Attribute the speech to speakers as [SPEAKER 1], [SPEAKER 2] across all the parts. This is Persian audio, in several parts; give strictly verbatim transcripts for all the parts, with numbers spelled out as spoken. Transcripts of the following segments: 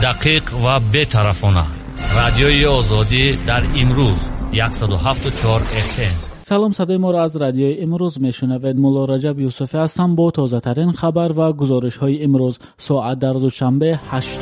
[SPEAKER 1] دقیق و بی‌طرفانه. رادیوی آزادی در امروز صد و هفت و چهار اف ام.
[SPEAKER 2] سلام، صدای ما را از رادیوی امروز میشنوید. مولا رجب یوسفی هستم با تازه ترین خبر و گزارش های امروز ساعت در دوشنبه هشت.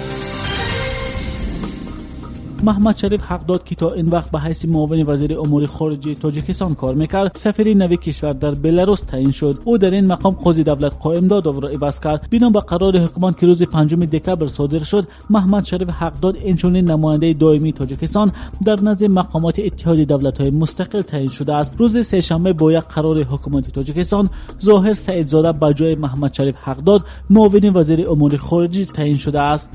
[SPEAKER 2] محمد شریف حق داد که تا این وقت به حیث معاون وزیر امور خارجه تاجیکستان کار میکرد. سفیر نوی کشور در بلاروس تعیین شد. او در این مقام قاضی دولت قائم داد و را عوض کرد. بنا به قرار حکومت که روز پنجم دکبر صادر شد، محمد شریف حق داد اینچنین نماینده دائمی تاجیکستان در نزد مقامات اتحاد دولت‌های مستقل تعیین شده است. روز سه شنبه با یک قرار حکومت تاجیکستان، ظاهر سعیدزاده به جای محمد شریف حق داد معاون وزیر امور خارجه تعیین شده است.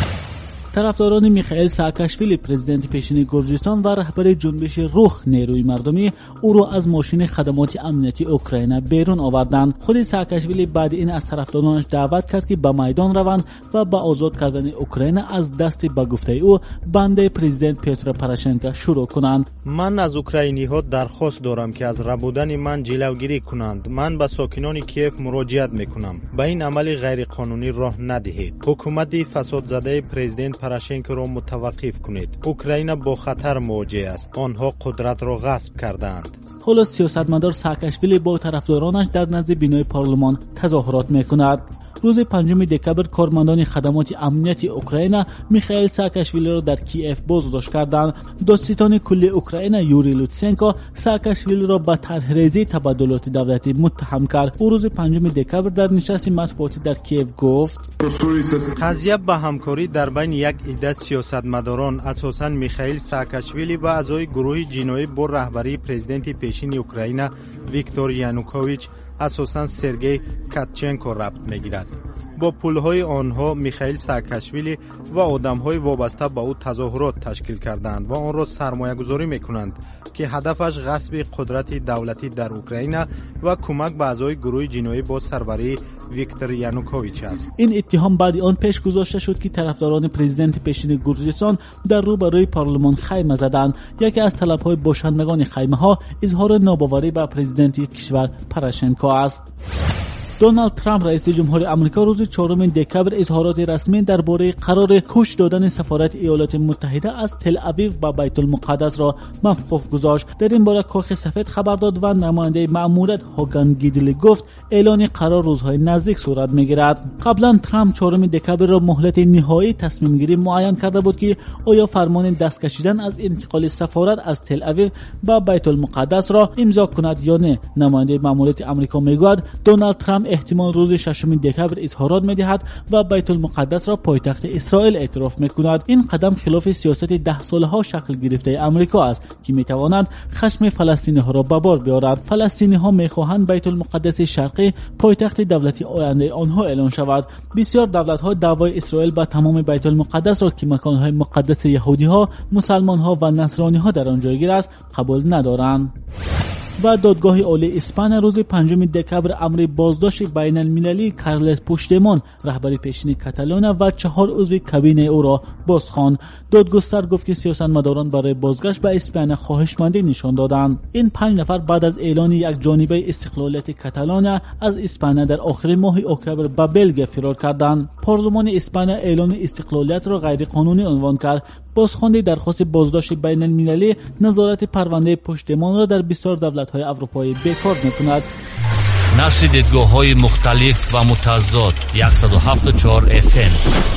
[SPEAKER 2] طرفداران میخائیل ساکاشویلی پرزیدنت پیشین گرجستان و رهبر جنبش روح نیروی مردمی او را از ماشین خدمات امنیتی اوکراین بیرون آوردند. خود ساکاشویلی بعد این از طرفدارانش دعوت کرد که به میدان روند و به آزاد کردن اوکراین از دست به گفته او بنده پرزیدنت پیتر پروشنکو شروع کنند.
[SPEAKER 3] من از اوکراینی ها درخواست دارم که از ربودن من جلوگیری کنند. من به ساکنان کیف مراجعت میکنم. به این عمل غیر قانونی راه ندهید. حکومت فساد زده پرزیدنت پروشنکو را متوقف کنید. اوکراین با خطر مواجه است. آنها قدرت را غصب کردند.
[SPEAKER 2] حالا سیاستمدار ساکاشویلی با طرفدارانش در نزد بینای پارلمان تظاهرات میکند. روز پنجم دکبر کارمندان خدمات امنیتی اوکراین میخائیل ساکاشویلی را در کیف بازداشت کردند. دادستان کلی اوکراین یوری لوتسنکو ساکاشویلی را به طرح‌ریزی تبادلات دولتی متهم کرد. او روز پنجم دکبر در نشست مطبوعاتی در کیف گفت:
[SPEAKER 3] قضیه به همکاری در بین یک عده سیاستمداران اساساً میخائیل ساکاشویلی و اعضای گروه جنایی با رهبری پرزیدنت پیشین اوکراین ویکتور یانوکوویچ اساساً سرگئی کاتچنکو ربط میگیرد. با پولهای آنها میخائیل ساکاشویلی و آدمهای وابسته به او تظاهرات تشکیل کردند و آن را سرمایه گذاری میکنند که هدفش غصب قدرت دولتی در اوکراین و کمک به اعضای گروه جنایی با سربری ویکتور یانوکوویچ است.
[SPEAKER 2] این اتهام بعد آن پیش گذاشته شد که طرفداران پرزیدنت پیشین گرجستان در روبروی پارلمان خیمه زدند. یکی از طلبهای باشندگان خیمه ها اظهار ناباوری به پرزیدنت کشور پروشنکو است. دونالد ترامپ رئیس جمهور آمریکا روز چهارم دکبر اظهارات رسمی درباره قرار کش دادن سفارت ایالات متحده از تل آویو به بیت المقدس را موقوف گذاشت. در این باره کاخ سفید خبر داد و نماینده مأموریت هاگان گیدلی گفت اعلان قرار روزهای نزدیک صورت میگیرد. قبلا ترامپ چهارم دکبر را مهلت نهایی تصمیم گیری معین کرده بود که آیا فرمان دست کشیدن از انتقال سفارت از تل آویو به بیت المقدس را امضا کند یا نه. نماینده مأموریت آمریکا میگوید دونالد ترامپ احتمال روز ششم دکبر اظهارات می‌دهد و بیت المقدس را پایتخت اسرائیل اعتراف می‌کند. این قدم خلاف سیاست ده ساله ها شکل گرفته آمریکا است که می‌تواند خشم فلسطینی‌ها را به بار بیاورد. فلسطینی‌ها می‌خواهند بیت المقدس شرقی پایتخت دولتی آینده آنها اعلان شود. بسیار دولت‌ها دعوای اسرائیل به تمام بیت المقدس را که مکان‌های مقدس یهودی‌ها، مسلمان‌ها و نصرانی‌ها در آن جایگیر است قبول ندارند. و دادگاه عالی اسپانیا روز پنجم دکبر امر بازداشت بین المللی کارلس پوشدمون رهبر پیشین کاتالونیا و چهار عضو کابینه او را بازخواند. دادگستر گفت که سیاستمداران برای بازگشت به اسپانیا خواهشمندی نشان دادند. این پنج نفر بعد از اعلان یک جانبه استقلالیت کاتالونیا از اسپانیا در آخر ماه اکتبر به بلژیک فرار کردند. پارلمان اسپانیا اعلان استقلالیت را غیر قانونی عنوان کرد. بازخوانی درخواست بازداشت بین المللی نظارت پرونده پشتمان را در بسیار دولت‌های اروپایی بیکار می‌کند.
[SPEAKER 1] نشر دیدگاه‌های مختلف و متضاد صد و هفت و چهار اف ام.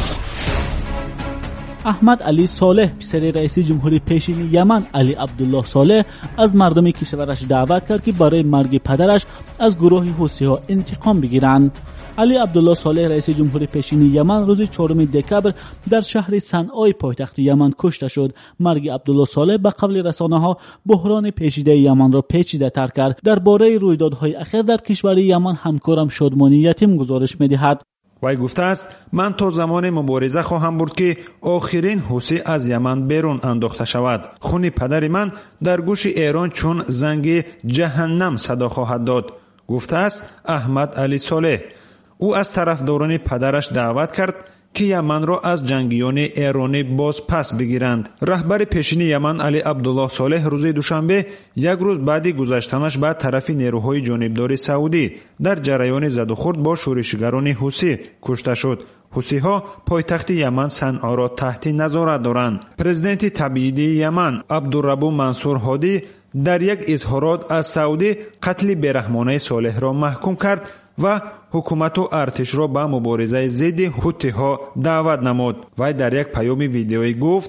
[SPEAKER 2] احمد علی صالح پسر رئیس جمهوری پیشین یمن علی عبدالله صالح از مردم کشورش دعوت کرد که برای مرگ پدرش از گروه حوثی‌ها انتقام بگیرند. علی عبدالله صالح رئیس جمهوری پیشین یمن روز چهارم دکبر در شهر صنعای پایتخت یمن کشته شد. مرگ عبدالله صالح به قول رسانه‌ها بحران پیچیده یمن را پیچیده تر کرد. درباره رویدادهای اخیر در کشور یمن همکارم شادمانی یتیم گزارش می‌دهد.
[SPEAKER 4] وی گفته است من تا زمان مبارزه خواهم بود که آخرین حوثی از یمن بیرون انداخته شود. خون پدر من در گوش ایران چون زنگ جهنم صدا خواهد داد، گفته است احمد علی صالح. او از طرفداران پدرش دعوت کرد که یمن را از جنگیان ایرانی باز پس بگیرند. رهبر پیشین یمن علی عبدالله صالح روز دوشنبه یک روز بعد گذشتنش به طرف نیروهای جانبدار سعودی در جریان زد و خورد با شورشگران حوثی کشته شد. حوثی‌ها پایتخت یمن صنعا را تحت نظارت دارند. پرزیدنت تبعیدی یمن عبدالربو منصور هادی در یک اظهارات از سعودی قتل بیرحمانه صالح را محکوم کرد و حکومت و ارتش را به مبارزه ضد حوثی‌ها دعوت نمود. و در یک پیام ویدیویی گفت: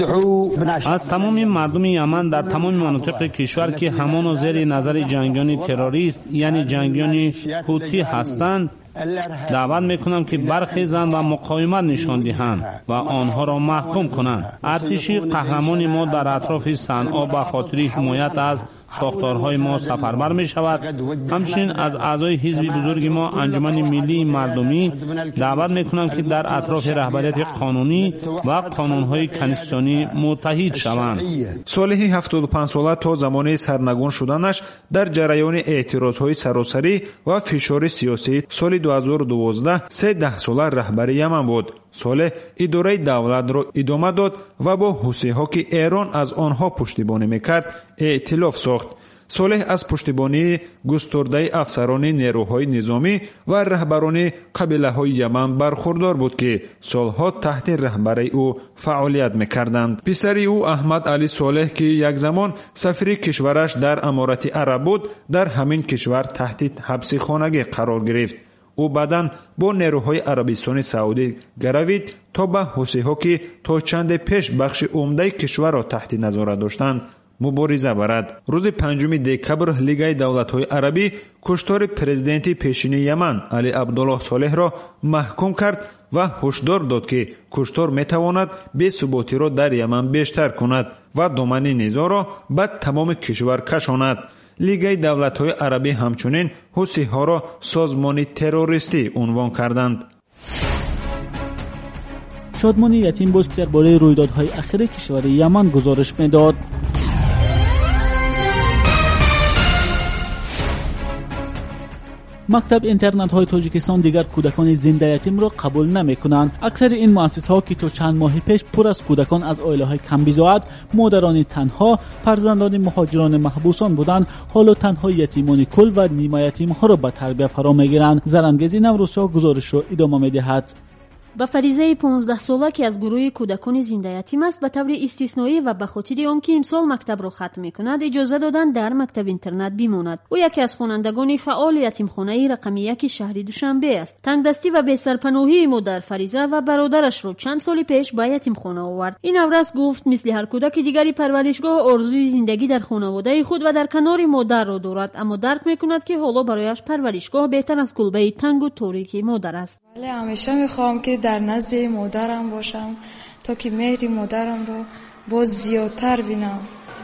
[SPEAKER 5] از تمام مردم یمن در تمام مناطق کشور که همان زیر نظر جنگیان تروریست یعنی جنگیان حوثی هستند دعوت میکنم که برخیزند و مقاومت نشان دهند و آنها را محکوم کنند. ارتش قهرمان ما در اطراف صنعا به خاطر حمایت از ساختارهای ما سفربر می شود. همچنین از اعضای حزب بزرگ ما انجمن ملی مردمی دعوت می کنم که در اطراف رهبریت قانونی و قانونهای کنستیتوشنی متحد شوند.
[SPEAKER 4] صالح هفتاد و پنج ساله تا زمان سرنگون شدنش در جریان اعتراضهای سراسری و فشار سیاسی سال دو هزار و دوازده سه ده ساله رهبر یمن بود. صالح اداره دولت را ادامه داد و با حوثی‌ها که ایران از آنها پشتیبانی میکرد ائتلاف ساخت. صالح از پشتیبانی گسترده افسران نیروهای نظامی و رهبران قبیله‌های یمن برخوردار بود که سالها تحت رهبری او فعالیت میکردند. پسر او احمد علی صالح که یک زمان سفیر کشورش در امارات عرب بود در همین کشور تحت حبس خانگی قرار گرفت. او بعداً با نیروهای عربستان سعودی گروید تا به حوثی‌ها که تا چند پیش بخش عمده کشور را تحت نظارت داشتند مبارزه برد. روز پنجم دکبر لیگ دولت‌های عربی کشتار پرزیدنت پیشین یمن علی عبدالله صالح را محکوم کرد و هشدار داد که کشتار میتواند بی‌ثباتی را در یمن بیشتر کند و دامن نزاع را به تمام کشور کشاند. لیگ دولت‌های عربی همچنین حوثی‌ها را سازمان تروریستی عنوان کردند.
[SPEAKER 2] شادمان یتیم باز درباره رویدادهای اخیر کشور یمن گزارش می‌داد. مکتب اینترنت های تاجیکستان دیگر کودکان زنده یتیم را قبول نمی کنند. اکثر این مؤسسه ها که تا چند ماه پیش پر از کودکان از عائله های کم بضاعت، مادران تنها، فرزندان مهاجران محبوسان بودند، حالا تنها یتیمان کل و نیمه یتیم ها را به تربیت فرا میگیرند. زرنگزی نوروزشاه گزارش را ادامه میدهد.
[SPEAKER 6] با فریضه پانزده ساله که از گروه کودکان زنده یتیم است به طور استثنایی و به خاطر آنکه امسال مکتب را ختم می‌کند اجازه دادن در مکتب اینترنت بماند. او یکی از خوانندگان فعال یتیمخانه رقم یک شهر دوشنبه است. تنگدستی و بی‌سرپناهی مادر فریضه و برادرش را چند سال پیش به یتیمخانه آورد. این نوروز گفت مثل هر کودک دیگری پرورشگاه آرزوی زندگی در خانواده خود و در کنار مادر را دارد، اما درک می‌کند که حالا برایش پرورشگاه بهتر از کلبه تنگ و تاریک مادر است.
[SPEAKER 7] ولی همیشه می‌خوام که در نزد مادرم باشم تا که مهر مادرم رو باز زیادتر بینم،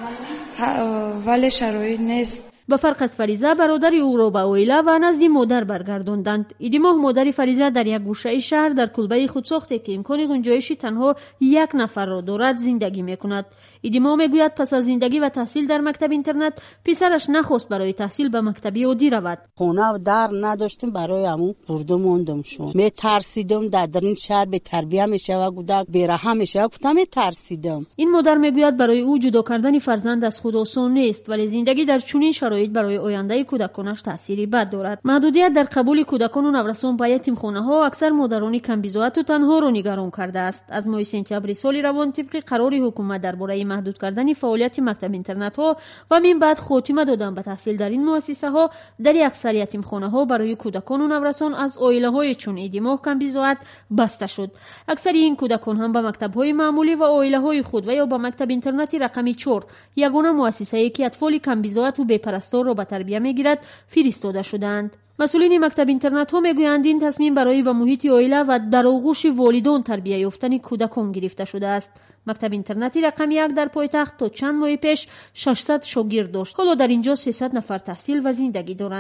[SPEAKER 7] ولی شرایط نیست.
[SPEAKER 6] با فرق از فریضه برادر او را به عائله و نزد مادر برگرداندند. ایدی ماه مادر فریضه در یک گوشه شهر در کلبه خودساخته که امکان گنجایش تنها یک نفر را دارد زندگی میکند. ایدی ماه میگوید پس از زندگی و تحصیل در مکتب اینترنت پسرش نخواست برای تحصیل به مکتب عادی رود.
[SPEAKER 8] خونه در نداشتم برای همون برده موندم شون. می ترسیدم در این شهر به تربیه میشه و کودک بی‌رحم میشه. گفتم می ترسیدم.
[SPEAKER 6] این مادر میگوید برای او جدا کردن فرزند از خود آسان نیست، ولی زندگی در چنین شرایط برای آینده کودکانش تأثیری بد دارد. محدودیت در قبول کودکان و نورسان به یتیمخانه ها اکثر مادران کم بضاعت و تنها را نگران کرده است. از ماه سپتامبر سال روان طبق قرار حکومت درباره محدود کردن فعالیت مکتب اینترنت ها و من بعد خاتمه دادن به تحصیل در این مؤسسه ها در اکثر یتیمخانه ها برای کودکان و نورسان از عائله های چون ایدی ماه کم بضاعت بسته شد. اکثر این کودکان هم به مکتب های معمولی و عائله های خود و یا به مکتب اینترنت رقمی چهار یگانه مؤسسه ای که اطفال کم بضاعت و بی‌پرستار را به تربیه میگیرد فرستاده شدند. مسئولین مکتب اینترنت ها میگویند این تصمیم برای به محیط عائله و در آغوش والدان تربیت یافتن کودکان گرفته شده است. مکتب اینترنتی رقم یک در پایتخت تا چند ماه پیش ششصد شاگرد داشت. حالا در اینجا سیصد نفر تحصیل و زندگی دارند.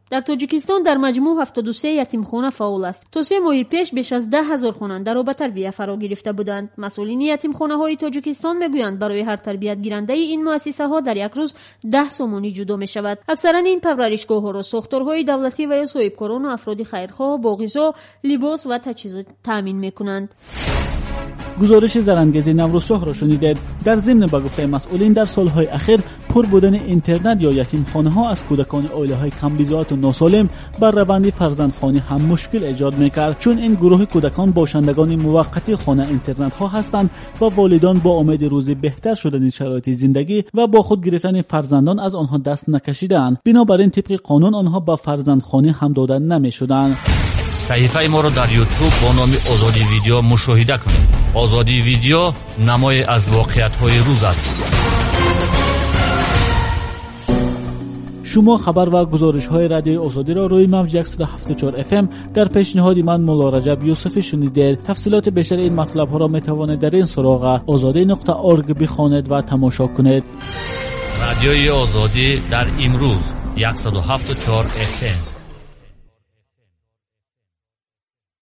[SPEAKER 6] در تاجیکستان در مجموع هفتاد و سه یتیمخانه فعال است. تا سه ماه پیش بیش از ده هزار خواننده را به تربیت فرا گرفته بودند. مسئولین یتیمخانه‌های تاجیکستان میگویند برای هر تربیت گیرنده این مؤسسه ها در یک روز ده سومانی جدا می شود. اکثرا این پرورشگاه ها را ساختارهای دولتی و یا صاحبکاران و افراد خیرخواه با غذا، لباس و تجهیزات تامین میکنند.
[SPEAKER 2] گزارش زرنگیز نوروزشاه را شنیدید. در ضمن به گفته مسئولین در سالهای اخیر پر بودن اینترنت یا یتیمخانه ها از کودکان عائله های کم‌بضاعت و ناسالم بر روند فرزندخوانی هم مشکل ایجاد میکرد، چون این گروه کودکان باشندگان موقتی خانه اینترنت ها هستند و والدان با امید روزی بهتر شدن شرایط زندگی و با خود گرفتن فرزندان از آنها دست نکشیدند. بنابراین طبق قانون آنها به فرزندخوانی هم داده نمیشدند.
[SPEAKER 1] صحیفه ما رو در یوتیوب با نام آزادی ویدیو مشاهده کنید. آزادی ویدیو نمای از واقعیت‌های روز است.
[SPEAKER 2] شما خبر و گزارش‌های رادیوی آزادی را روی موج صد و هفت و چهار اف ام در پیشنهاد من مولا رجب یوسفی شنیدید. تفصیلات بیشتر این مطلب‌ها را می‌توانید در این سراغ آزادی نقطه اورگ بخوانید و تماشا کنید.
[SPEAKER 1] رادیوی آزادی در امروز صد و هفت و چهار اف ام